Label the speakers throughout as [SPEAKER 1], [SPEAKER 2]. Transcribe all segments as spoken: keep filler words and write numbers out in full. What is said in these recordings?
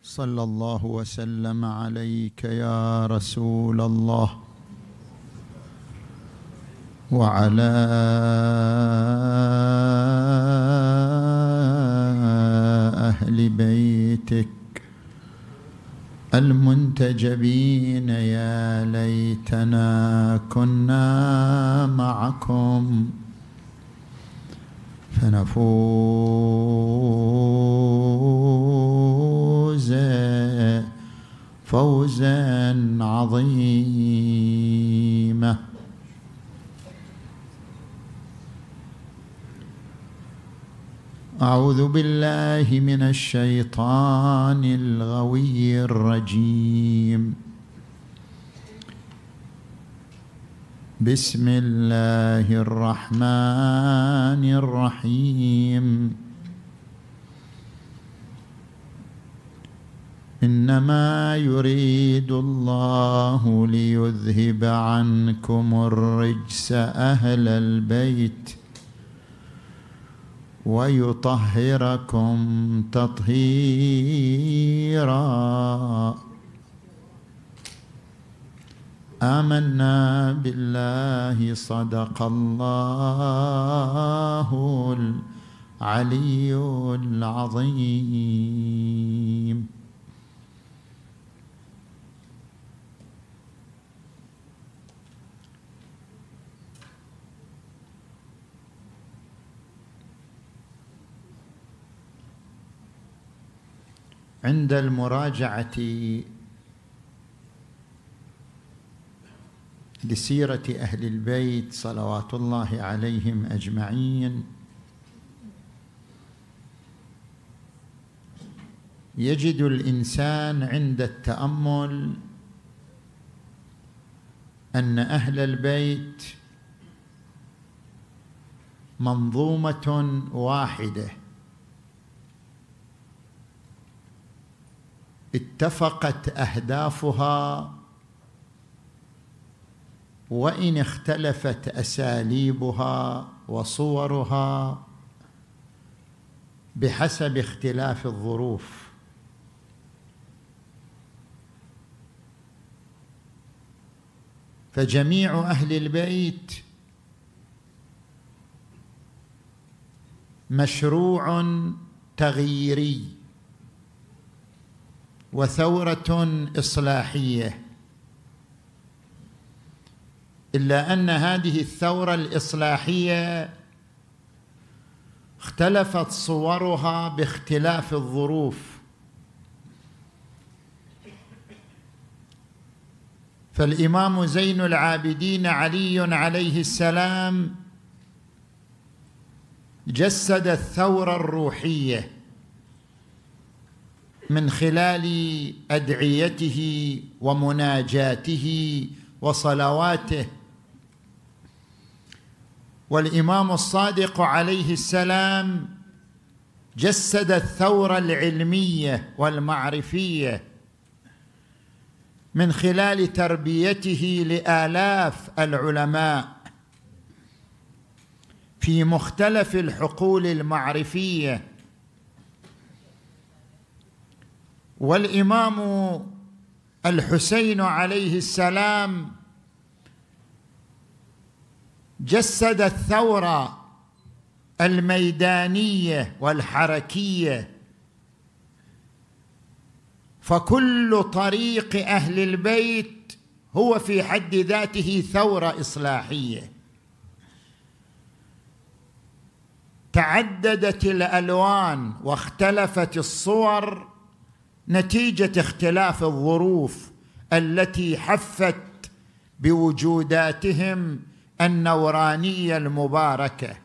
[SPEAKER 1] صلى الله وسلم عليك يا رسول الله وعلى أهل بيتك المنتجبين. يا ليتنا كنا معكم فنفوز فوزا عظيما. أعوذ بالله من الشيطان الغوي الرجيم. بسم الله الرحمن الرحيم. إنما يريد الله ليذهب عنكم الرجس أهل البيت ويطهركم تطهيرا. آمنا بالله صدق الله العلي العظيم. عند المراجعة لسيرة أهل البيت صلوات الله عليهم أجمعين يجد الإنسان عند التأمل أن أهل البيت منظومة واحدة اتفقت أهدافها وإن اختلفت أساليبها وصورها بحسب اختلاف الظروف. فجميع أهل البيت مشروع تغييري وثورة إصلاحية، إلا أن هذه الثورة الإصلاحية اختلفت صورها باختلاف الظروف. فالإمام زين العابدين علي عليه السلام جسد الثورة الروحية من خلال أدعيته ومناجاته وصلواته. والإمام الصادق عليه السلام جسد الثورة العلمية والمعرفية من خلال تربيته لآلاف العلماء في مختلف الحقول المعرفية. والإمام الحسين عليه السلام جسد الثورة الميدانية والحركية. فكل طريق أهل البيت هو في حد ذاته ثورة إصلاحية. تعددت الألوان واختلفت الصور نتيجة اختلاف الظروف التي حفت بوجوداتهم النورانية المباركة.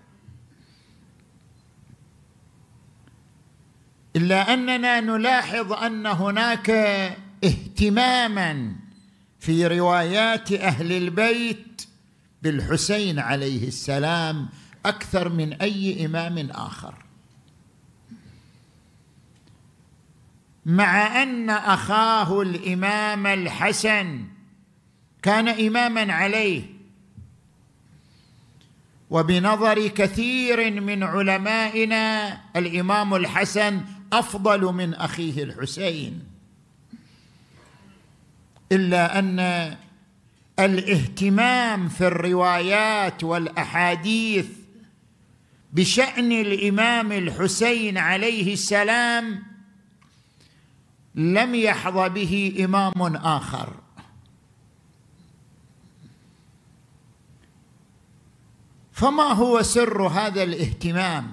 [SPEAKER 1] إلا أننا نلاحظ أن هناك اهتماما في روايات أهل البيت بالحسين عليه السلام أكثر من أي إمام آخر، مع أن أخاه الإمام الحسن كان إماما عليه. وبنظر كثير من علمائنا الإمام الحسن أفضل من أخيه الحسين، إلا أن الاهتمام في الروايات والأحاديث بشأن الإمام الحسين عليه السلام لم يحظى به إمام آخر. فما هو سر هذا الاهتمام؟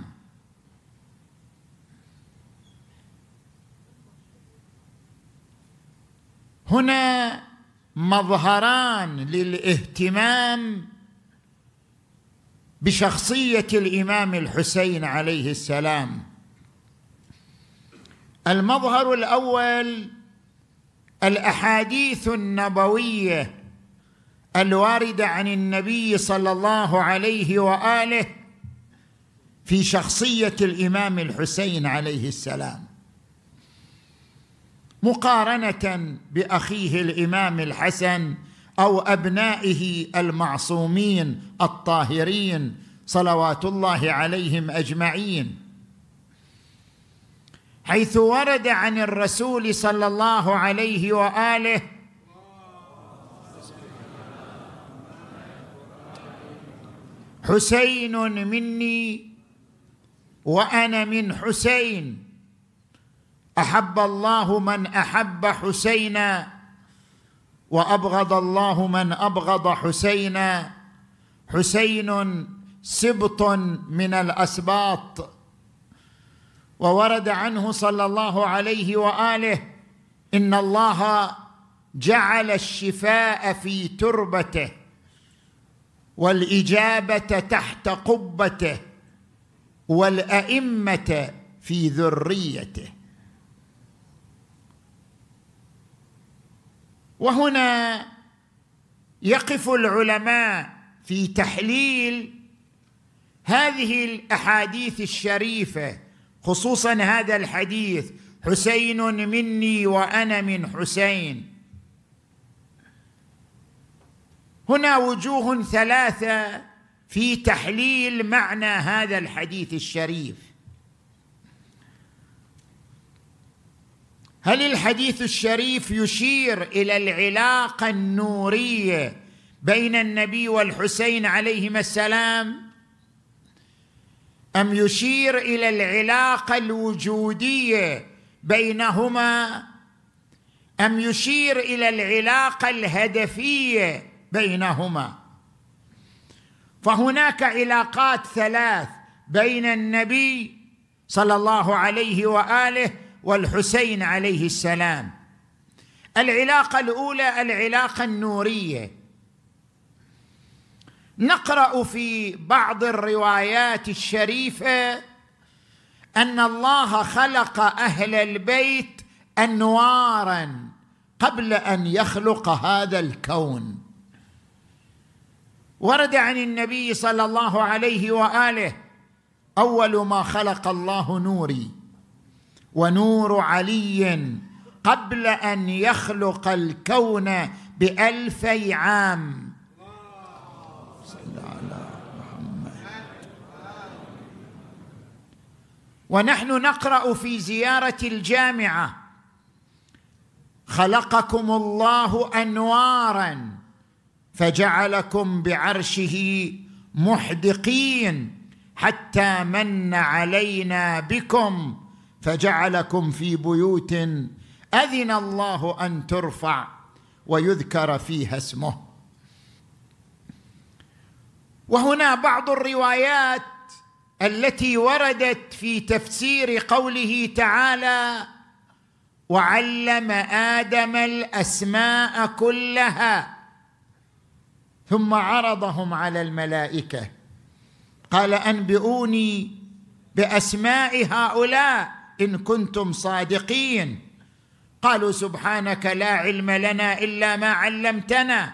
[SPEAKER 1] هنا مظهران للاهتمام بشخصية الإمام الحسين عليه السلام. المظهر الأول الأحاديث النبوية الواردة عن النبي صلى الله عليه وآله في شخصية الإمام الحسين عليه السلام، مقارنة بأخيه الإمام الحسن أو أبنائه المعصومين الطاهرين صلوات الله عليهم أجمعين، حيث ورد عن الرسول صلى الله عليه وآله حسين مني وأنا من حسين، أحب الله من أحب حسينا وأبغض الله من أبغض حسينا، حسين سبط من الأسباط. وورد عنه صلى الله عليه وآله إن الله جعل الشفاء في تربته والإجابة تحت قبته والأئمة في ذريته. وهنا يقف العلماء في تحليل هذه الأحاديث الشريفة، خصوصا هذا الحديث حسين مني وأنا من حسين. هنا وجوه ثلاثة في تحليل معنى هذا الحديث الشريف. هل الحديث الشريف يشير إلى العلاقة النورية بين النبي والحسين عليهما السلام، أم يشير إلى العلاقة الوجودية بينهما، أم يشير إلى العلاقة الهدفية بينهما؟ فهناك علاقات ثلاث بين النبي صلى الله عليه وآله والحسين عليه السلام. العلاقة الأولى العلاقة النورية. نقرأ في بعض الروايات الشريفة أن الله خلق أهل البيت أنواراً قبل أن يخلق هذا الكون. ورد عن النبي صلى الله عليه وآله أول ما خلق الله نوري ونور علي قبل أن يخلق الكون بألفي عام. صلى على محمد. ونحن نقرأ في زيارة الجامعة خلقكم الله أنواراً فجعلكم بعرشه محدقين حتى من علينا بكم فجعلكم في بيوت أذن الله أن ترفع ويذكر فيها اسمه. وهنا بعض الروايات التي وردت في تفسير قوله تعالى وعلم آدم الأسماء كلها ثم عرضهم على الملائكة قال أنبئوني بأسماء هؤلاء إن كنتم صادقين. قالوا سبحانك لا علم لنا إلا ما علمتنا،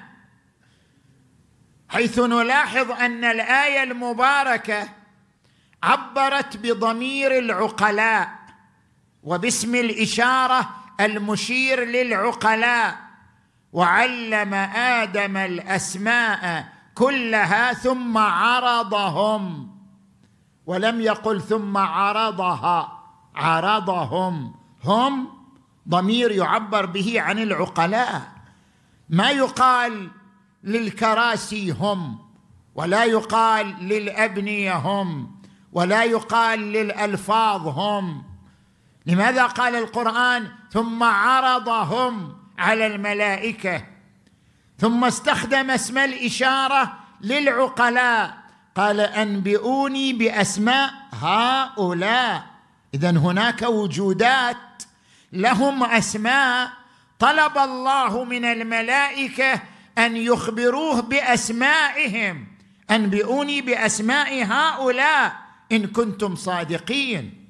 [SPEAKER 1] حيث نلاحظ أن الآية المباركة عبرت بضمير العقلاء وباسم الإشارة المشير للعقلاء، وعلم آدم الأسماء كلها ثم عرضهم، ولم يقل ثم عرضها عرضهم. هم ضمير يعبر به عن العقلاء، ما يقال للكراسي هم، ولا يقال للأبنية هم، ولا يقال للألفاظ هم. لماذا قال القرآن ثم عرضهم على الملائكة؟ ثم استخدم اسم الإشارة للعقلاء، قال أنبئوني بأسماء هؤلاء. إذن هناك وجودات لهم أسماء، طلب الله من الملائكة أن يخبروه بأسمائهم. أنبئوني بأسماء هؤلاء إن كنتم صادقين.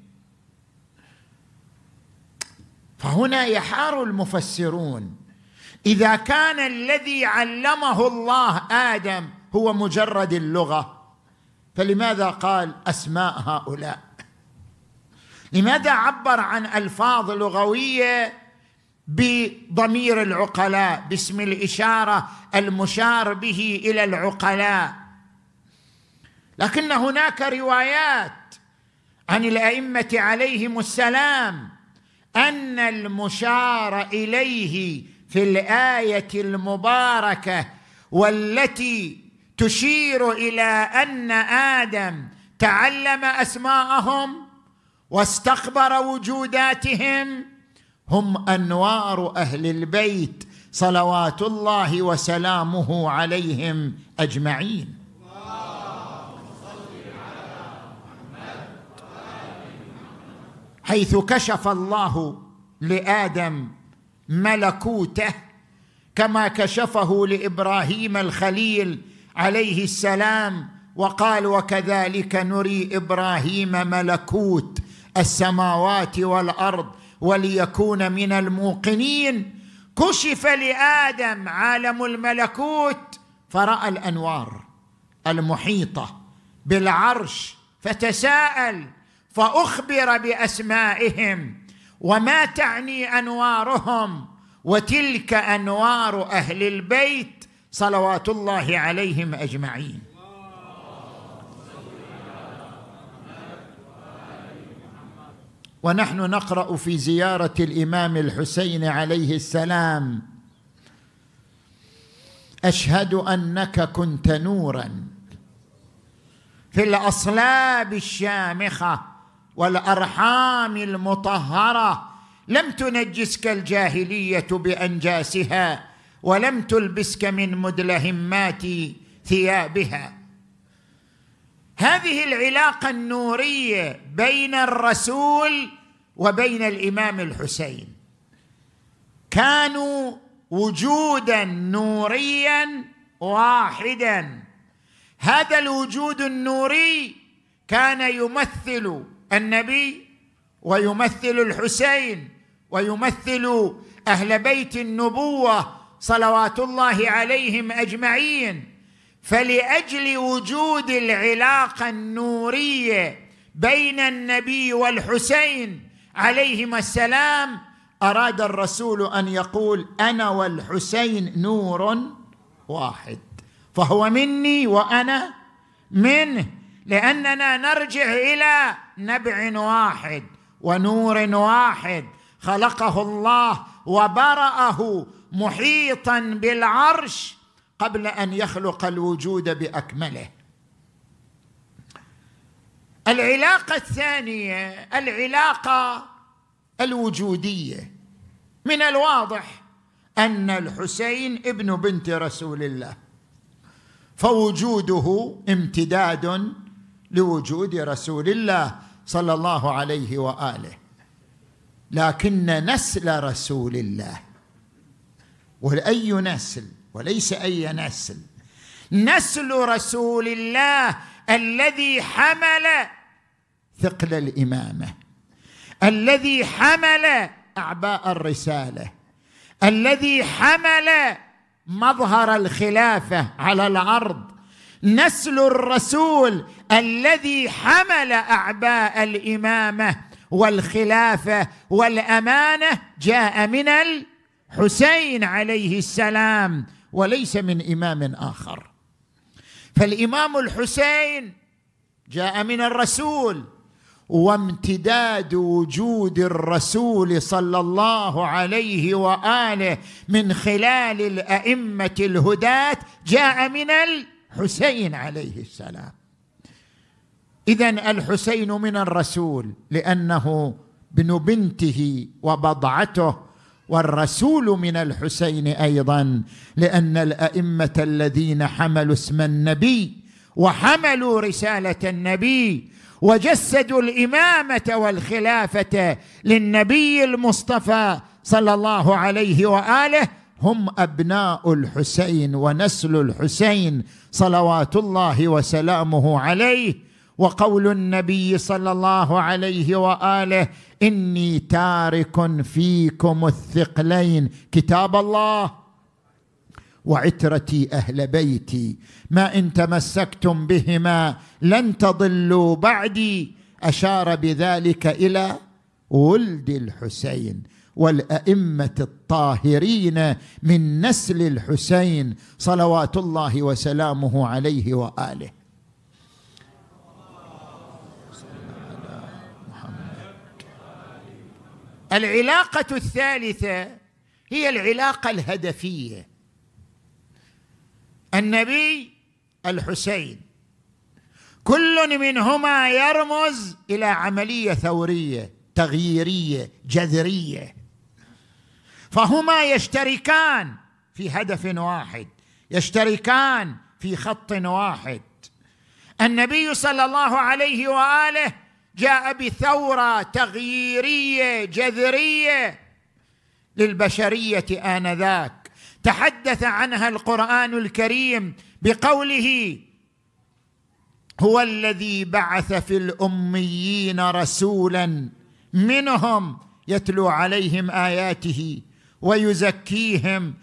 [SPEAKER 1] فهنا يحار المفسرون، إذا كان الذي علمه الله آدم هو مجرد اللغة، فلماذا قال أسماء هؤلاء؟ لماذا عبر عن ألفاظ لغوية بضمير العقلاء، باسم الإشارة المشار به إلى العقلاء؟ لكن هناك روايات عن الأئمة عليهم السلام أن المشار إليه في الآية المباركة والتي تشير إلى أن آدم تعلم أسماءهم واستخبر وجوداتهم هم أنوار أهل البيت صلوات الله وسلامه عليهم أجمعين. حيث كشف الله لآدم ملكوته كما كشفه لإبراهيم الخليل عليه السلام، وقال وكذلك نري إبراهيم ملكوت السماوات والأرض وليكون من الموقنين. كشف لآدم عالم الملكوت فرأى الأنوار المحيطة بالعرش، فتساءل فأخبر بأسمائهم وما تعني أنوارهم، وتلك أنوار أهل البيت صلوات الله عليهم أجمعين. ونحن نقرأ في زيارة الإمام الحسين عليه السلام: أشهد أنك كنت نورا في الأصلاب الشامخة والأرحام المطهرة، لم تنجسك الجاهلية بأنجاسها ولم تلبسك من مدلهمات ثيابها. هذه العلاقة النورية بين الرسول وبين الإمام الحسين كانوا وجودا نوريا واحدا. هذا الوجود النوري كان يمثل النبي ويمثل الحسين ويمثل أهل بيت النبوة صلوات الله عليهم أجمعين. فلأجل وجود العلاقة النورية بين النبي والحسين عليهما السلام أراد الرسول أن يقول أنا والحسين نور واحد، فهو مني وأنا منه، لأننا نرجع إلى نبع واحد ونور واحد خلقه الله وبرأه محيطا بالعرش قبل أن يخلق الوجود بأكمله. العلاقة الثانية العلاقة الوجودية. من الواضح أن الحسين ابن بنت رسول الله، فوجوده امتداد لوجود رسول الله صلى الله عليه وآله. لكن نسل رسول الله، وأي نسل وليس أي نسل، نسل رسول الله الذي حمل ثقل الإمامة، الذي حمل أعباء الرسالة، الذي حمل مظهر الخلافة على الأرض، نسل الرسول الذي حمل أعباء الإمامة والخلافة والأمانة جاء من الحسين عليه السلام وليس من إمام آخر. فالإمام الحسين جاء من الرسول، وامتداد وجود الرسول صلى الله عليه وآله من خلال الأئمة الهداة جاء من الحسين عليه السلام. إذن الحسين من الرسول لأنه ابن بنته وبضعته، والرسول من الحسين أيضا لأن الأئمة الذين حملوا اسم النبي وحملوا رسالة النبي وجسدوا الإمامة والخلافة للنبي المصطفى صلى الله عليه وآله هم أبناء الحسين ونسل الحسين صلوات الله وسلامه عليه. وقول النبي صلى الله عليه وآله: إني تارك فيكم الثقلين كتاب الله وعترتي أهل بيتي ما إن تمسكتم بهما لن تضلوا بعدي، أشار بذلك إلى ولد الحسين والأئمة الطاهرين من نسل الحسين صلوات الله وسلامه عليه وآله. العلاقة الثالثة هي العلاقة الهدفية. النبي الحسين كل منهما يرمز إلى عملية ثورية تغييرية جذرية، فهما يشتركان في هدف واحد، يشتركان في خط واحد. النبي صلى الله عليه وآله جاء بثورة تغييرية جذرية للبشرية آنذاك، تحدث عنها القرآن الكريم بقوله: هو الذي بعث في الأميين رسولا منهم يتلو عليهم آياته ويزكيهم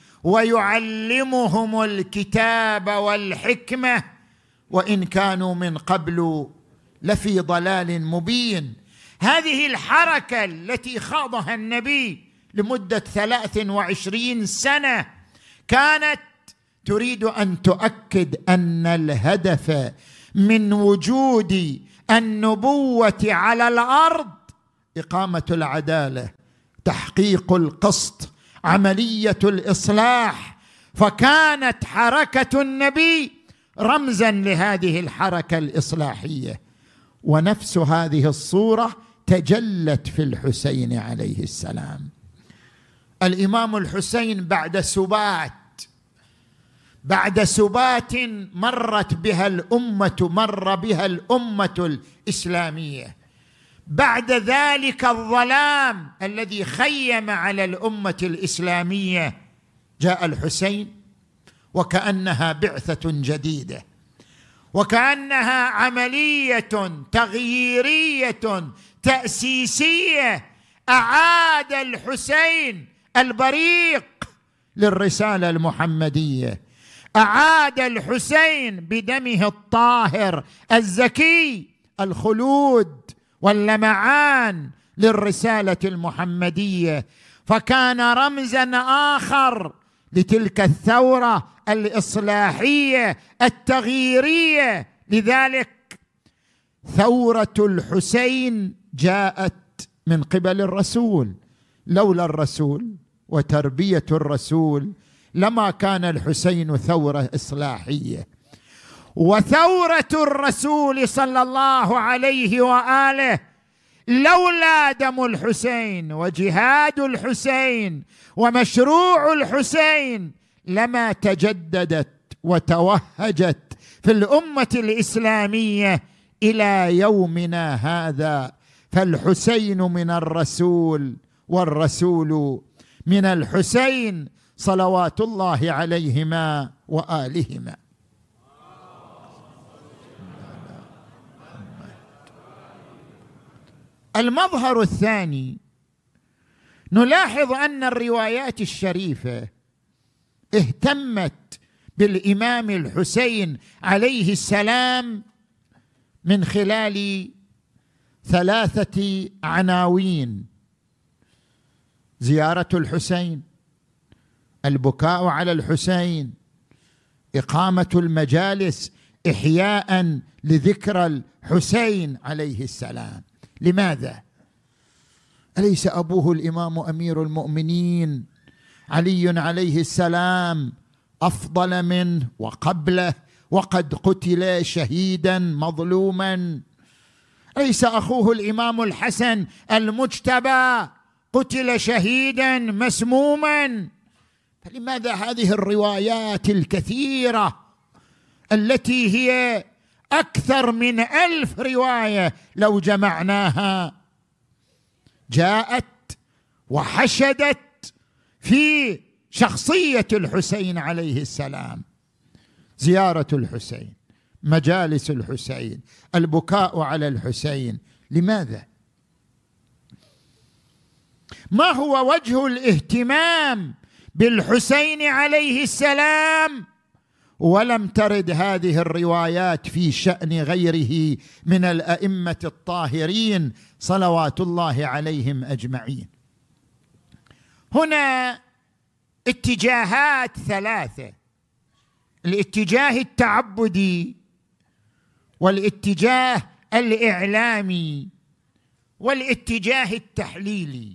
[SPEAKER 1] ويعلمهم الكتاب والحكمة وإن كانوا من قبل لفي ضلال مبين. هذه الحركة التي خاضها النبي لمدة ثلاث وعشرين سنة كانت تريد أن تؤكد أن الهدف من وجود النبوة على الأرض إقامة العدالة، تحقيق القسط، عملية الإصلاح. فكانت حركة النبي رمزا لهذه الحركة الإصلاحية، ونفس هذه الصورة تجلت في الحسين عليه السلام. الإمام الحسين بعد سبات بعد سبات مرت بها الأمة مر بها الأمة الإسلامية، بعد ذلك الظلام الذي خيم على الأمة الإسلامية، جاء الحسين وكأنها بعثة جديدة، وكأنها عملية تغييرية تأسيسية. أعاد الحسين البريق للرسالة المحمدية، أعاد الحسين بدمه الطاهر الزكي الخلود واللمعان للرسالة المحمدية، فكان رمزا آخر لتلك الثورة الإصلاحية التغييرية. لذلك ثورة الحسين جاءت من قبل الرسول، لولا الرسول وتربية الرسول لما كان الحسين ثورة إصلاحية. وثورة الرسول صلى الله عليه وآله لولا دم الحسين وجهاد الحسين ومشروع الحسين لما تجددت وتوهجت في الأمة الإسلامية إلى يومنا هذا. فالحسين من الرسول والرسول من الحسين صلوات الله عليهما وآلهما. المظهر الثاني، نلاحظ أن الروايات الشريفة اهتمت بالإمام الحسين عليه السلام من خلال ثلاثة عناوين: زيارة الحسين، البكاء على الحسين، إقامة المجالس إحياء لذكرى الحسين عليه السلام. لماذا؟ أليس أبوه الإمام أمير المؤمنين علي عليه السلام أفضل منه وقبله، وقد قتل شهيدا مظلوما؟ أليس أخوه الإمام الحسن المجتبى قتل شهيدا مسموما؟ فلماذا هذه الروايات الكثيرة التي هي أكثر من ألف رواية لو جمعناها جاءت وحشدت في شخصية الحسين عليه السلام؟ زيارة الحسين، مجالس الحسين، البكاء على الحسين، لماذا؟ ما هو وجه الاهتمام بالحسين عليه السلام ولم ترد هذه الروايات في شأن غيره من الأئمة الطاهرين صلوات الله عليهم أجمعين؟ هنا اتجاهات ثلاثة: الاتجاه التعبدي، والاتجاه الإعلامي، والاتجاه التحليلي.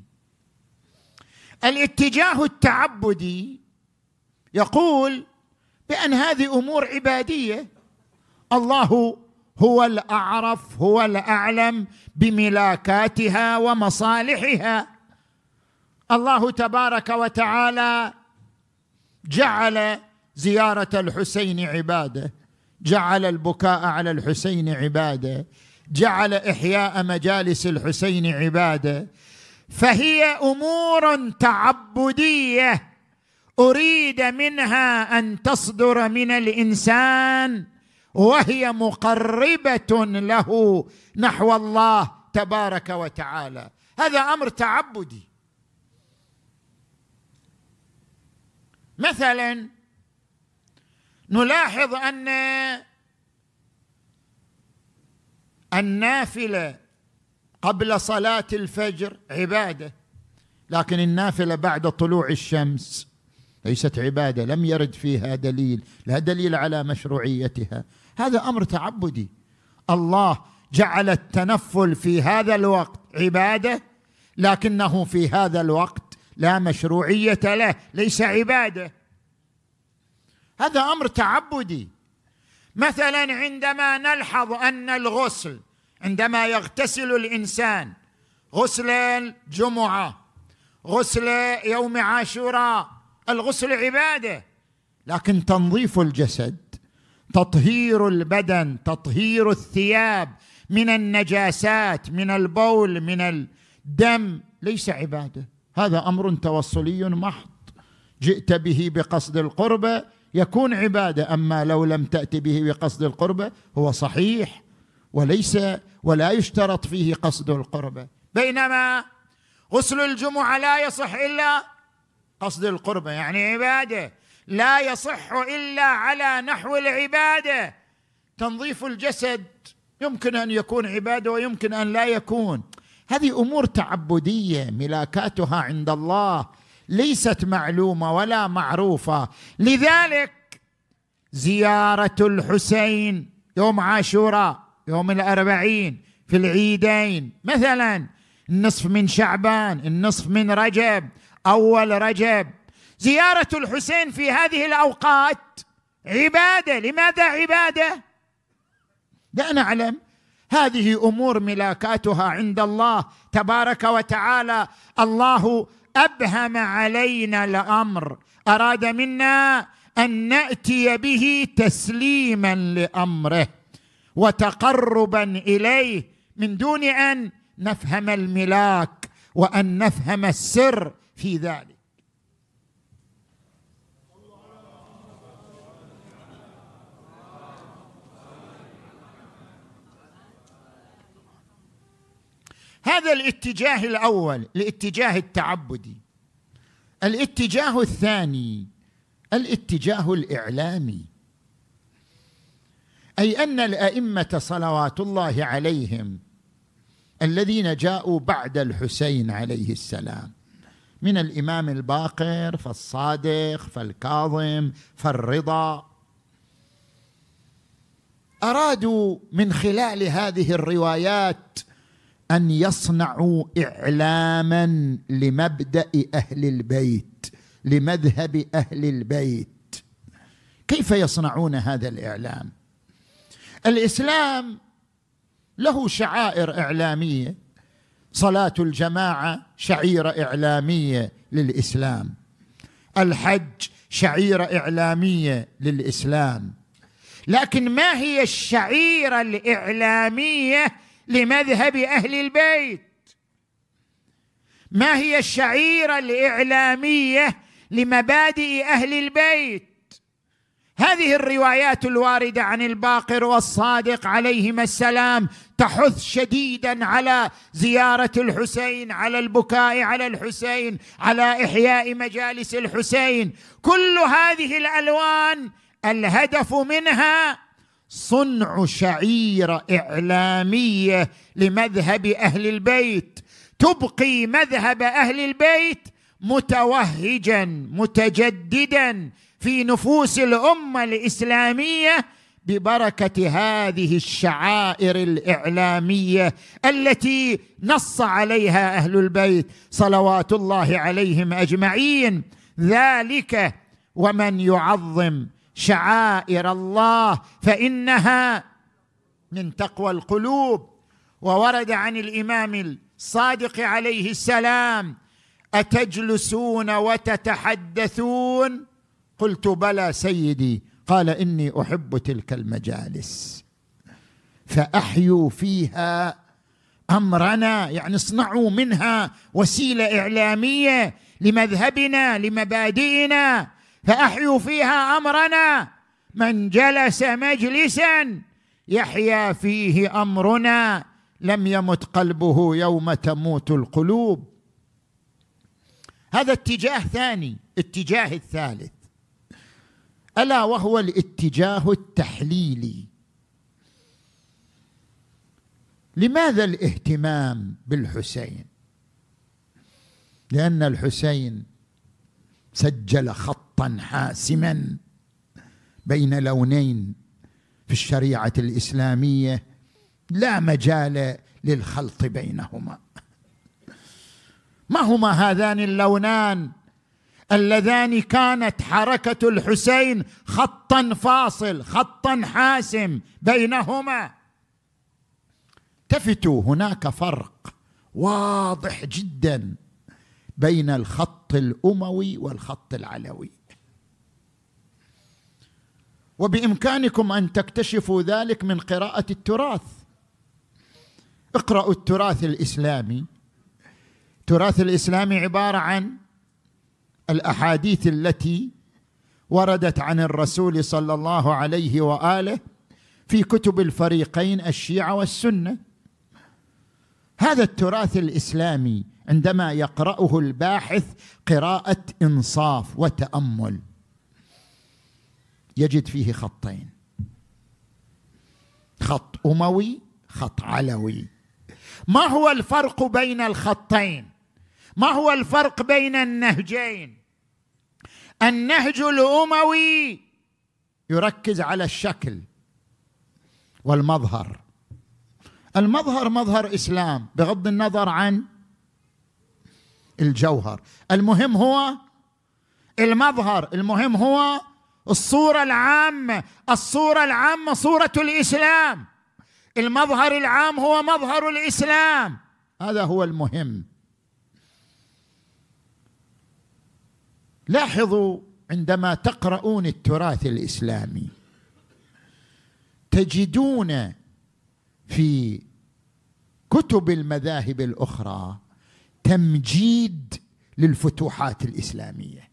[SPEAKER 1] الاتجاه التعبدي يقول بأن هذه أمور عبادية، الله هو الأعرف، هو الأعلم بملاكاتها ومصالحها. الله تبارك وتعالى جعل زيارة الحسين عبادة، جعل البكاء على الحسين عبادة، جعل إحياء مجالس الحسين عبادة، فهي أمور تعبدية أريد منها أن تصدر من الإنسان وهي مقربة له نحو الله تبارك وتعالى. هذا أمر تعبدي. مثلا نلاحظ أن النافلة قبل صلاة الفجر عبادة، لكن النافلة بعد طلوع الشمس ليست عبادة، لم يرد فيها دليل، لا دليل على مشروعيتها. هذا أمر تعبدي. الله جعل التنفل في هذا الوقت عبادة، لكنه في هذا الوقت لا مشروعية له، ليس عبادة. هذا أمر تعبدي. مثلا عندما نلحظ أن الغسل، عندما يغتسل الإنسان غسل الجمعة، غسل يوم عاشوراء، الغسل عبادة، لكن تنظيف الجسد، تطهير البدن، تطهير الثياب من النجاسات، من البول، من الدم، ليس عبادة. هذا أمر توصلي محض، جئت به بقصد القربة يكون عبادة، أما لو لم تأتي به بقصد القربة هو صحيح وليس ولا يشترط فيه قصد القربة. بينما غسل الجمعة لا يصح إلا قصد القربة، يعني عبادة، لا يصح إلا على نحو العبادة. تنظيف الجسد يمكن أن يكون عبادة ويمكن أن لا يكون. هذه أمور تعبدية ملاكاتها عند الله ليست معلومة ولا معروفة. لذلك زيارة الحسين يوم عاشوراء، يوم الأربعين، في العيدين، مثلا النصف من شعبان، النصف من رجب، أول رجب، زيارة الحسين في هذه الأوقات عبادة. لماذا عبادة؟ لا نعلم. هذه أمور ملاكاتها عند الله تبارك وتعالى. الله أبهم علينا الأمر، أراد منا أن نأتي به تسليما لأمره وتقربا إليه، من دون أن نفهم الملاك وأن نفهم السر في ذلك. هذا الاتجاه الأول، الاتجاه التعبدي. الاتجاه الثاني الاتجاه الإعلامي، أي أن الأئمة صلوات الله عليهم الذين جاءوا بعد الحسين عليه السلام، من الإمام الباقر فالصادق فالكاظم فالرضا، أرادوا من خلال هذه الروايات أن يصنعوا إعلاما لمبدأ أهل البيت، لمذهب أهل البيت. كيف يصنعون هذا الإعلام؟ الإسلام له شعائر إعلامية، صلاة الجماعة شعيرة إعلامية للإسلام، الحج شعيرة إعلامية للإسلام، لكن ما هي الشعيرة الإعلامية لمذهب أهل البيت؟ ما هي الشعيرة الإعلامية لمبادئ أهل البيت؟ هذه الروايات الواردة عن الباقر والصادق عليهما السلام تحث شديدا على زيارة الحسين، على البكاء على الحسين، على إحياء مجالس الحسين. كل هذه الألوان الهدف منها صنع شعيرة إعلامية لمذهب أهل البيت، تبقي مذهب أهل البيت متوهجا متجددا في نفوس الأمة الإسلامية ببركة هذه الشعائر الإعلامية التي نص عليها أهل البيت صلوات الله عليهم أجمعين. ذلك ومن يعظم شعائر الله فإنها من تقوى القلوب. وورد عن الإمام الصادق عليه السلام: أتجلسون وتتحدثون؟ قلت بلى سيدي. قال: إني أحب تلك المجالس، فأحيوا فيها أمرنا، يعني اصنعوا منها وسيلة إعلامية لمذهبنا لمبادئنا، فأحيوا فيها أمرنا. من جلس مجلسا يحيا فيه أمرنا، لم يمت قلبه يوم تموت القلوب. هذا اتجاه ثاني. اتجاه الثالث ألا وهو الاتجاه التحليلي. لماذا الاهتمام بالحسين؟ لأن الحسين سجل خطا حاسما بين لونين في الشريعة الإسلامية لا مجال للخلط بينهما. ما هما هذان اللونان اللذان كانت حركة الحسين خطا فاصل، خطا حاسم بينهما؟ التفتوا، هناك فرق واضح جدا بين الخط الأموي والخط العلوي، وبإمكانكم أن تكتشفوا ذلك من قراءة التراث. اقرأوا التراث الإسلامي. التراث الإسلامي عبارة عن الأحاديث التي وردت عن الرسول صلى الله عليه وآله في كتب الفريقين الشيعة والسنة. هذا التراث الإسلامي عندما يقرأه الباحث قراءة إنصاف وتأمل يجد فيه خطين: خط أموي، خط علوي. ما هو الفرق بين الخطين؟ ما هو الفرق بين النهجين؟ النهج الأموي يركز على الشكل والمظهر. المظهر مظهر إسلام بغض النظر عن الجوهر، المهم هو المظهر، المهم هو الصورة العامة. الصورة العامة صورة الإسلام، المظهر العام هو مظهر الإسلام، هذا هو المهم. لاحظوا عندما تقرؤون التراث الإسلامي تجدون في كتب المذاهب الأخرى تمجيد للفتوحات الإسلامية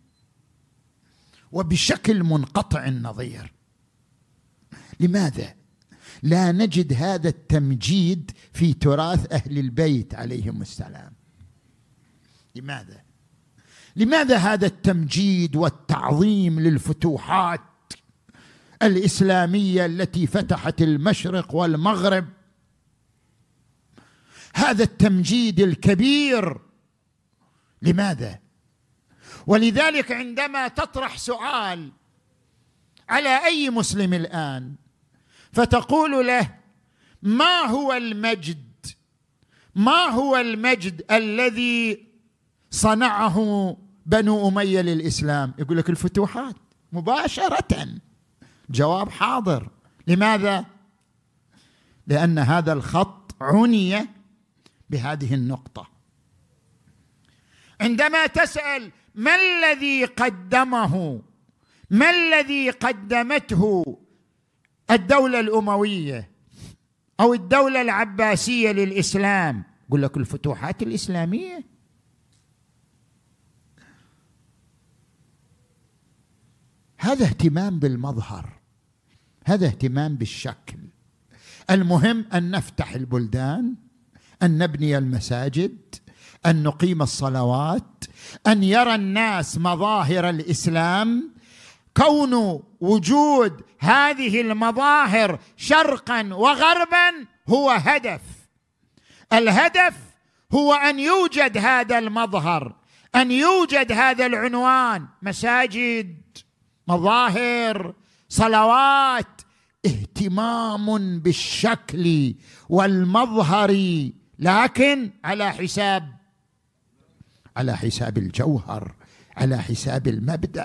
[SPEAKER 1] وبشكل منقطع النظير. لماذا لا نجد هذا التمجيد في تراث أهل البيت عليهم السلام؟ لماذا؟ لماذا هذا التمجيد والتعظيم للفتوحات الإسلامية التي فتحت المشرق والمغرب؟ هذا التمجيد الكبير لماذا؟ ولذلك عندما تطرح سؤال على أي مسلم الآن فتقول له: ما هو المجد؟ ما هو المجد الذي صنعه بنو أمية للإسلام؟ يقول لك الفتوحات مباشرة. جواب حاضر. لماذا؟ لأن هذا الخط عني بهذه النقطة. عندما تسأل ما الذي قدمه، ما الذي قدمته الدولة الأموية أو الدولة العباسية للإسلام، يقول لك الفتوحات الإسلامية. هذا اهتمام بالمظهر، هذا اهتمام بالشكل. المهم أن نفتح البلدان، أن نبني المساجد، أن نقيم الصلوات، أن يرى الناس مظاهر الإسلام. كون وجود هذه المظاهر شرقا وغربا هو هدف. الهدف هو أن يوجد هذا المظهر، أن يوجد هذا العنوان، مساجد، مظاهر، صلوات، اهتمام بالشكل والمظهر، لكن على حساب على حساب الجوهر، على حساب المبدأ.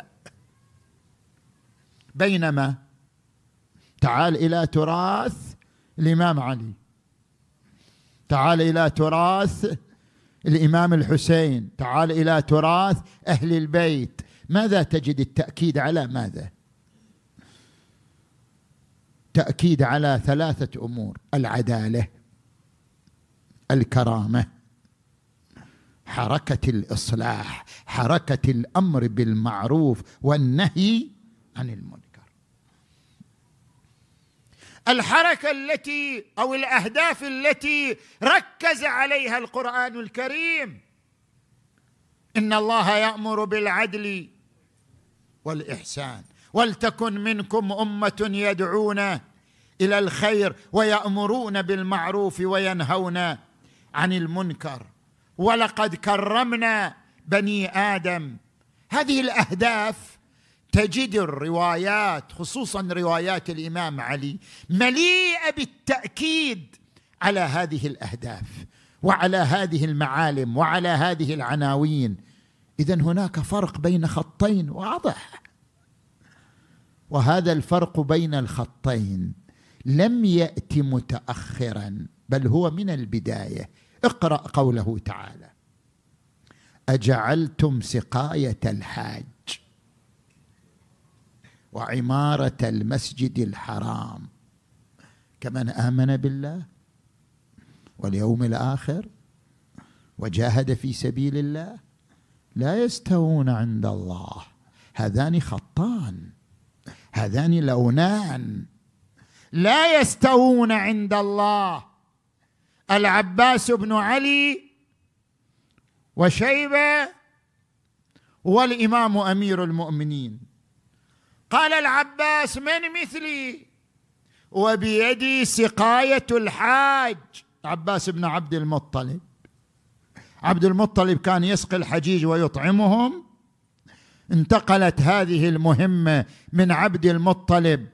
[SPEAKER 1] بينما تعال إلى تراث الإمام علي، تعال إلى تراث الإمام الحسين، تعال إلى تراث أهل البيت، ماذا تجد؟ التأكيد على ماذا؟ تأكيد على ثلاثة أمور: العدالة، الكرامة، حركة الإصلاح، حركة الأمر بالمعروف والنهي عن المنكر. الحركة التي أو الأهداف التي ركز عليها القرآن الكريم: إن الله يأمر بالعدل والإحسان ولتكن منكم أمة يدعون إلى الخير ويأمرون بالمعروف وينهون عن المنكر ولقد كرمنا بني آدم. هذه الأهداف تجد الروايات، خصوصا روايات الإمام علي، مليئة بالتأكيد على هذه الأهداف وعلى هذه المعالم وعلى هذه العناوين. إذن هناك فرق بين خطين واضح، وهذا الفرق بين الخطين لم يأتي متأخرا بل هو من البداية. اقرأ قوله تعالى: أجعلتم سقاية الحاج وعمارة المسجد الحرام كمن آمن بالله واليوم الآخر وجاهد في سبيل الله لا يستوون عند الله. هذان خطان، هذان لونان لا يستوون عند الله. العباس بن علي وشيبة والإمام أمير المؤمنين. قال العباس: من مثلي وبيدي سقاية الحاج. عباس بن عبد المطلب، عبد المطلب كان يسقي الحجيج ويطعمهم. انتقلت هذه المهمة من عبد المطلب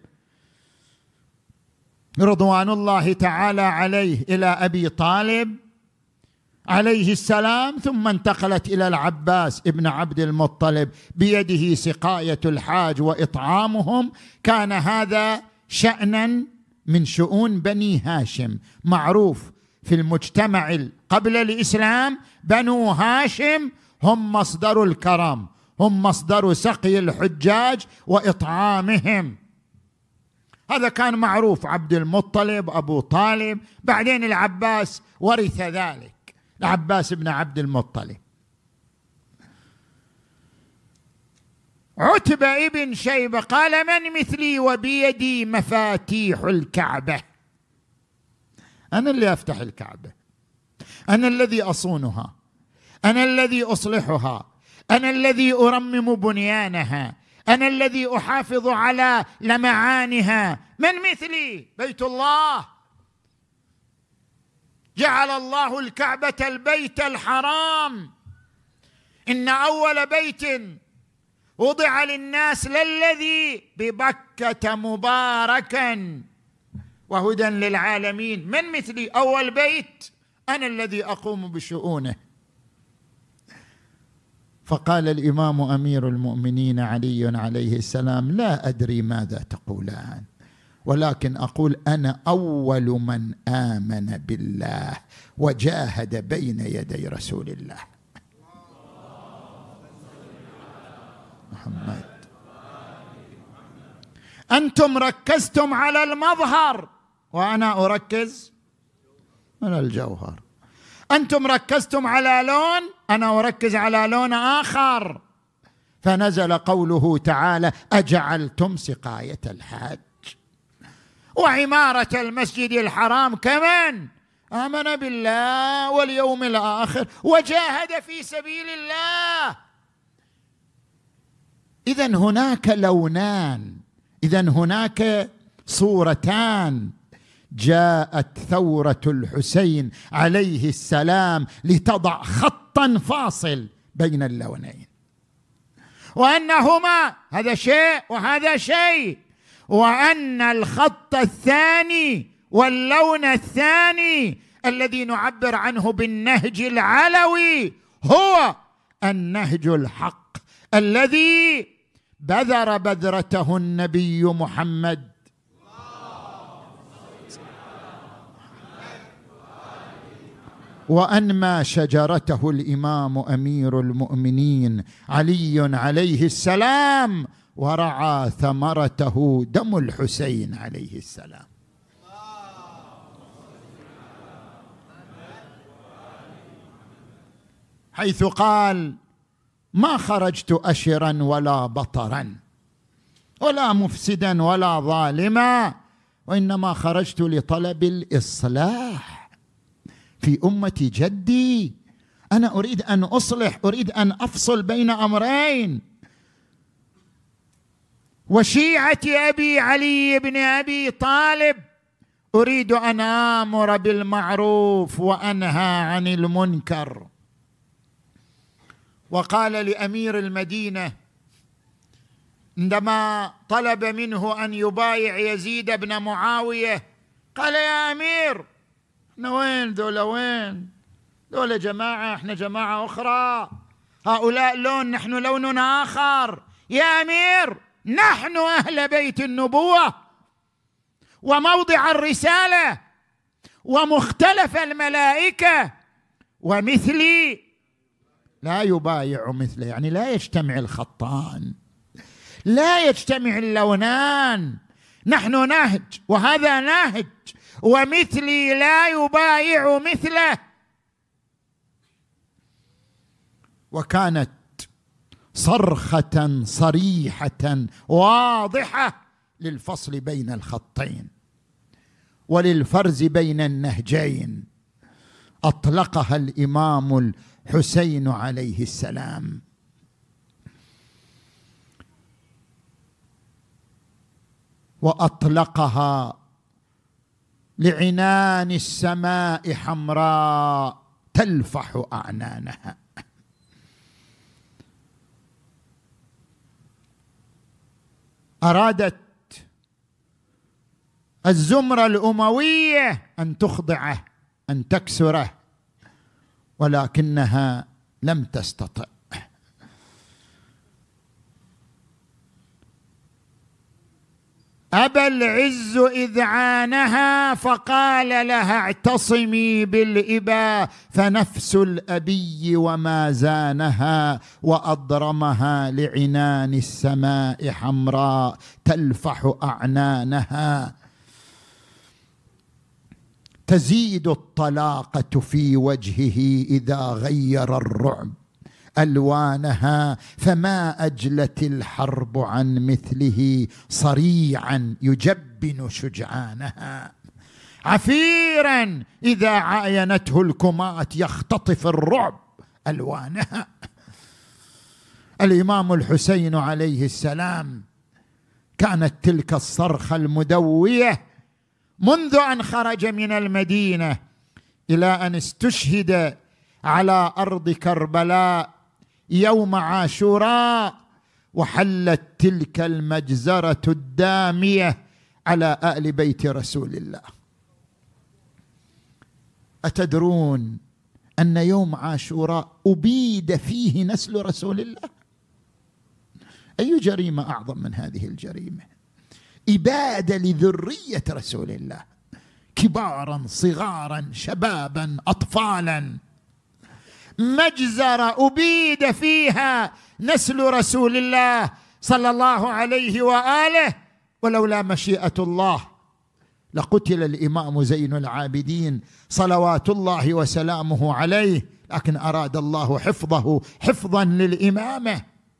[SPEAKER 1] رضوان الله تعالى عليه إلى أبي طالب عليه السلام، ثم انتقلت إلى العباس ابن عبد المطلب بيده سقاية الحاج وإطعامهم. كان هذا شأنا من شؤون بني هاشم، معروف في المجتمع قبل الإسلام بنو هاشم هم مصدر الكرم، هم مصدر سقي الحجاج وإطعامهم. هذا كان معروف. عبد المطلب، أبو طالب، بعدين العباس ورث ذلك، العباس بن عبد المطلب. عتبة ابن شيبة قال: من مثلي وبيدي مفاتيح الكعبة. أنا اللي أفتح الكعبة، أنا الذي أصونها، أنا الذي أصلحها، أنا الذي أرمم بنيانها، أنا الذي أحافظ على لمعانها. من مثلي؟ بيت الله. جعل الله الكعبة البيت الحرام. إن أول بيت وضع للناس للذي ببكة مباركا وهدى للعالمين. من مثلي؟ أول بيت أنا الذي أقوم بشؤونه. فقال الإمام أمير المؤمنين علي عليه السلام: لا أدري ماذا تقولان، ولكن أقول أنا أول من آمن بالله وجاهد بين يدي رسول الله محمد. أنتم ركزتم على المظهر وأنا أركز على الجوهر. أنتم ركزتم على لون، أنا أركز على لون آخر. فنزل قوله تعالى: أجعلتم سقاية الحاج وعمارة المسجد الحرام كمن آمن بالله واليوم الآخر وجاهد في سبيل الله. إذن هناك لونان، إذن هناك صورتان. جاءت ثورة الحسين عليه السلام لتضع خطا فاصل بين اللونين، وأنهما هذا شيء وهذا شيء، وأن الخط الثاني واللون الثاني الذي نعبر عنه بالنهج العلوي هو النهج الحق الذي بذر بذرته النبي محمد وأنمى شجرته الإمام أمير المؤمنين علي عليه السلام، ورعى ثمرته دم الحسين عليه السلام. حيث قال: ما خرجت أشرا ولا بطرا ولا مفسدا ولا ظالما، وإنما خرجت لطلب الإصلاح في أمة جدي. أنا أريد أن أصلح، أريد أن أفصل بين أمرين. وشيعة أبي علي بن أبي طالب أريد أن آمر بالمعروف وأنهى عن المنكر. وقال لأمير المدينة عندما طلب منه أن يبايع يزيد بن معاوية، قال: يا أمير، احنا وين ذولا؟ وين ذولا؟ جماعة، احنا جماعة أخرى، هؤلاء لون، نحن لوننا آخر. يا أمير، نحن أهل بيت النبوة وموضع الرسالة ومختلف الملائكة، ومثلي لا يبايع مثله، يعني لا يجتمع الخطان، لا يجتمع اللونان. نحن نهج وهذا نهج، ومثلي لا يبايع مثله. وكانت صرخة صريحة واضحة للفصل بين الخطين وللفرز بين النهجين، أطلقها الإمام الحسين عليه السلام. وأطلقها لعنان السماء حمراء تلفح أعنانها. أرادت الزمرة الأموية أن تخضعه، أن تكسره، ولكنها لم تستطع. أبى العز إذعانها فقال لها: اعتصمي بالإباء، فنفس الأبي وما زانها، وأضرمها لعنان السماء حمراء تلفح أعنانها. تزيد الطلاقة في وجهه إذا غير الرعب ألوانها، فما أجلت الحرب عن مثله صريعا يجبن شجعانها. عفيرا إذا عاينته الكمات يختطف الرعب ألوانها. الإمام الحسين عليه السلام كانت تلك الصرخة المدوية منذ أن خرج من المدينة إلى أن استشهد على أرض كربلاء يوم عاشوراء، وحلت تلك المجزرة الدامية على آل بيت رسول الله. أتدرون أن يوم عاشوراء أبيد فيه نسل رسول الله؟ أي جريمة أعظم من هذه الجريمة؟ إبادة لذرية رسول الله، كبارا صغارا شبابا أطفالا، مجزرة أبيد فيها نسل رسول الله صلى الله عليه وآله. ولولا مشيئة الله لقتل الإمام زين العابدين صلوات الله وسلامه عليه، لكن أراد الله حفظه حفظا للإمامة.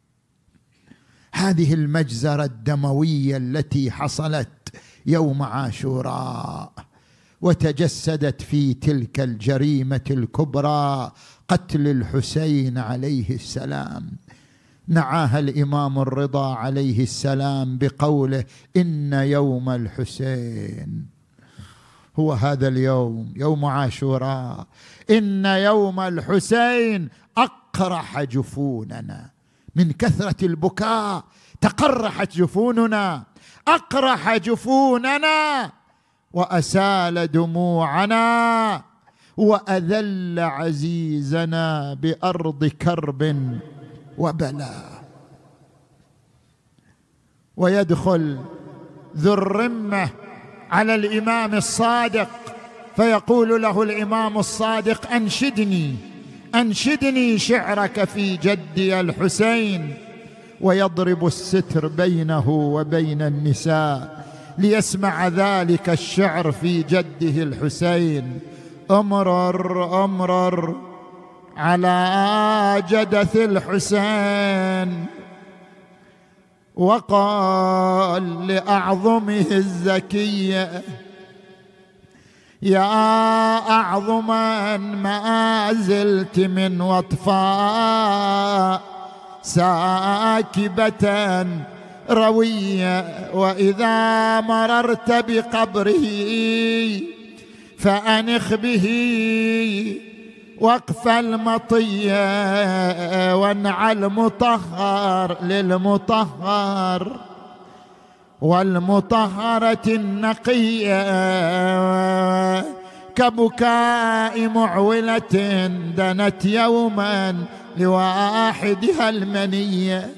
[SPEAKER 1] هذه المجزرة الدموية التي حصلت يوم عاشوراء وتجسدت في تلك الجريمة الكبرى، قتل الحسين عليه السلام، نعاها الإمام الرضا عليه السلام بقوله: إن يوم الحسين هو هذا اليوم، يوم عاشوراء، إن يوم الحسين أقرح جفوننا. من كثرة البكاء تقرحت جفوننا، أقرح جفوننا وأسال دموعنا، وأذل عزيزنا بأرض كرب وبلاء. ويدخل ذو الرمة على الإمام الصادق فيقول له الإمام الصادق: أنشدني أنشدني شعرك في جدي الحسين. ويضرب الستر بينه وبين النساء ليسمع ذلك الشعر في جده الحسين: أمرر أمرر على جدث الحسين، وقال لأعظمه الزكية: يا أعظما ما زلت من وطفاء ساكبة روية، وإذا مررت بقبره فأنخ به وقف المطية، وانع المطهر للمطهر، والمطهرة النقية كبكاء معولة دنت يوما لواحدها المنية.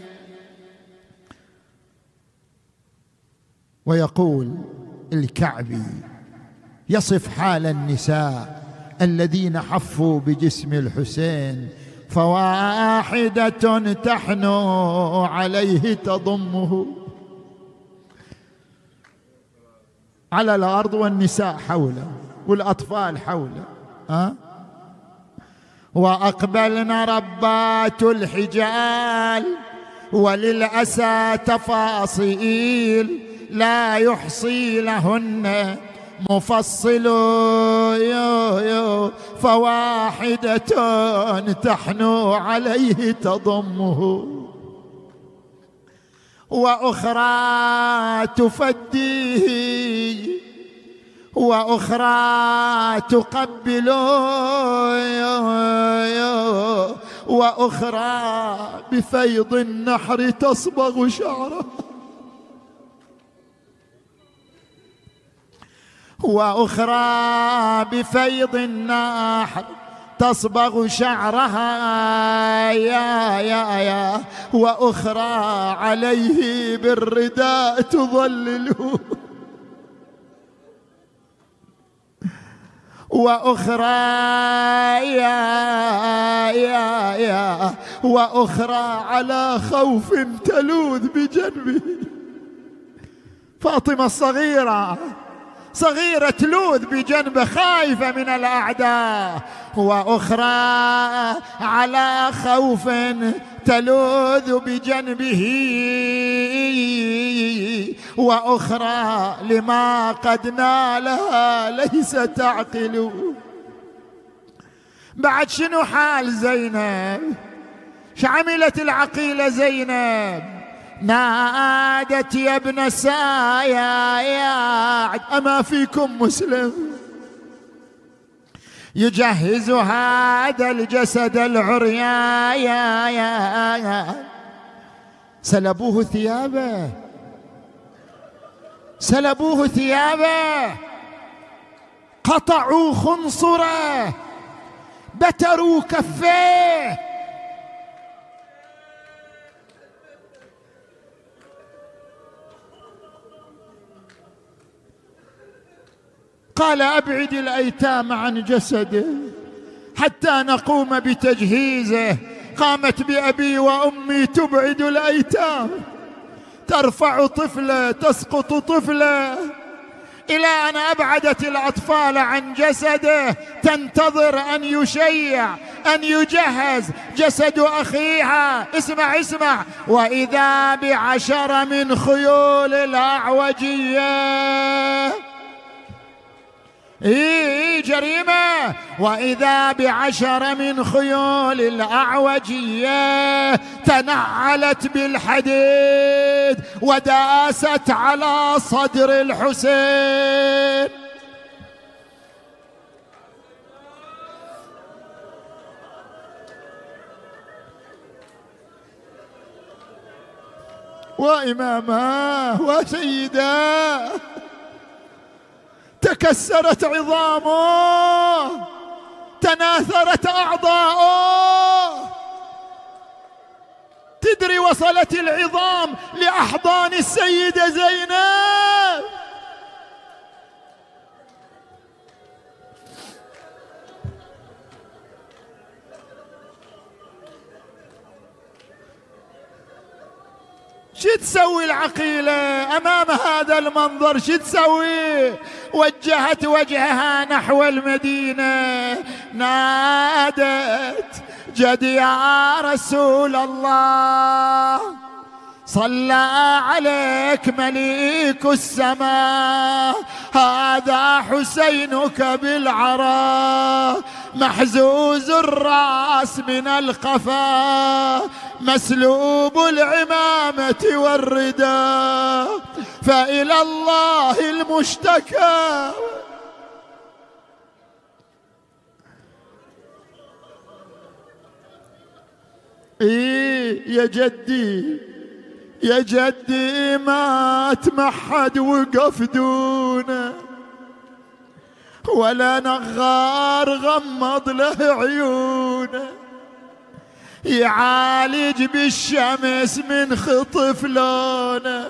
[SPEAKER 1] ويقول الكعبي يصف حال النساء الذين حفوا بجسم الحسين: فواحدة تحنو عليه تضمه على الأرض، والنساء حوله والأطفال حوله، أه؟ وأقبلن ربات الحجال وللأسى تفاصيل لا يحصي لهن مفصل، يو يو فواحدة تحنو عليه تضمه، وأخرى تفديه، وأخرى تقبل، وأخرى بفيض النحر تصبغ شعره، وأخرى بفيض النحر تصبغ شعرها، يا يا يا وأخرى عليه بالرداء تظلله، وأخرى يا يا يا وأخرى على خوف تلوذ بجنبه. فاطمة الصغيرة صغيرة تلوذ بجنبه خايفة من الأعداء، وأخرى على خوف تلوذ بجنبه، وأخرى لما قد نالها ليس تعقل. بعد شنو حال زينب؟ شعملت العقيلة زينب؟ نادت: يا ابن سايا يا أما فيكم مسلم يجهز هذا الجسد العريان؟ يا يا سلبوه ثيابه، سلبوه ثيابه، قطعوا خنصره، بتروا كفيه، قال أبعد الأيتام عن جسده حتى نقوم بتجهيزه. قامت بأبي وأمي تبعد الأيتام، ترفع طفلة تسقط طفلة، إلى أن أبعدت الأطفال عن جسده، تنتظر أن يشيع، أن يجهز جسد أخيها. اسمع اسمع، وإذا بعشر من خيول الأعوجية، إيه جريمة، وإذا بعشر من خيول الأعوجية تنعلت بالحديد وداست على صدر الحسين. وإماماه وسيداه، تكسرت عظامه، تناثرت أعضاؤه. تدري وصلت العظام لأحضان السيدة زينب. شو تسوي العقيلة أمام هذا المنظر؟ شو تسوي؟ وجهت وجهها نحو المدينة، نادت جد يا رسول الله، صلى عليك مليك السماء، هذا حسينك بالعراء، محزوز الرأس من القفا، مسلوب العمامة والرداء، فإلى الله المشتكى. إيه يا جدي يا جدي، ما تمحد وقف دونه، ولا نغار غمض له عيونه، يعالج بالشمس من خطف لونه،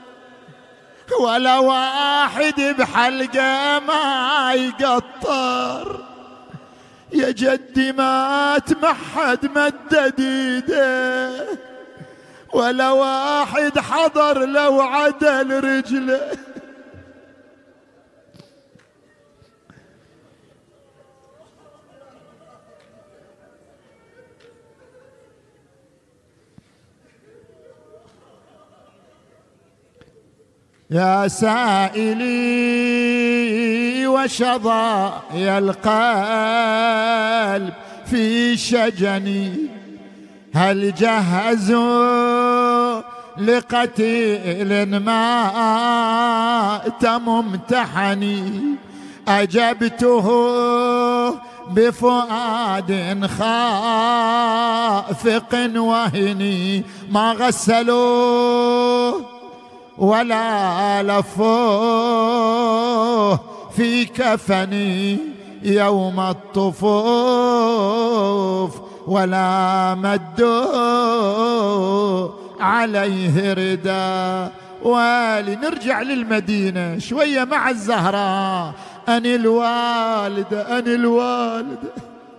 [SPEAKER 1] ولا واحد بحلقه ما يقطر. يا جدي ما تمحد مدد ايده، ولا واحد حضر لو عدل رجله. يا سائلي وشظايا القلب في شجني، هل جهزوا لقتيل مات ممتحني؟ أجبته بفؤاد خافق وهني، ما غسلوه ولا لفوه في كفني يوم الطفوف، ولا مدوا عليه رداء. ولنرجع للمدينة شوية مع الزهراء. أن الوالدة أن الوالدة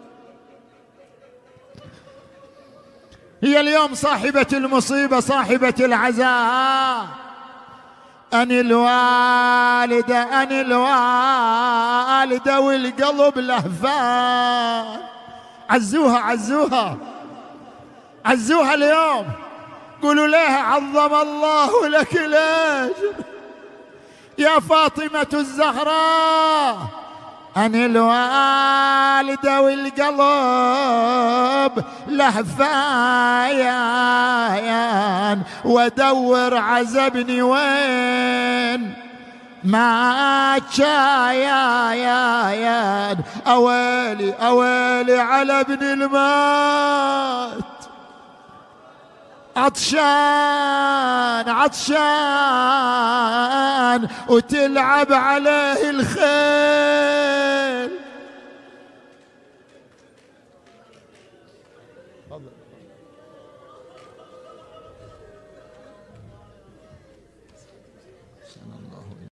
[SPEAKER 1] هي اليوم صاحبة المصيبة، صاحبة العزاء. أن الوالدة أن الوالدة والقلب لهفان. عزوها عزوها عزوها اليوم، قولوا لها عظم الله لك الأجر يا فاطمة الزهراء. أن الوالدة والقلب لهفايان، ودور عزبني وين ما شايان. أويلي أويلي على ابن المات، عطشان عطشان وتلعب عليه الخيل.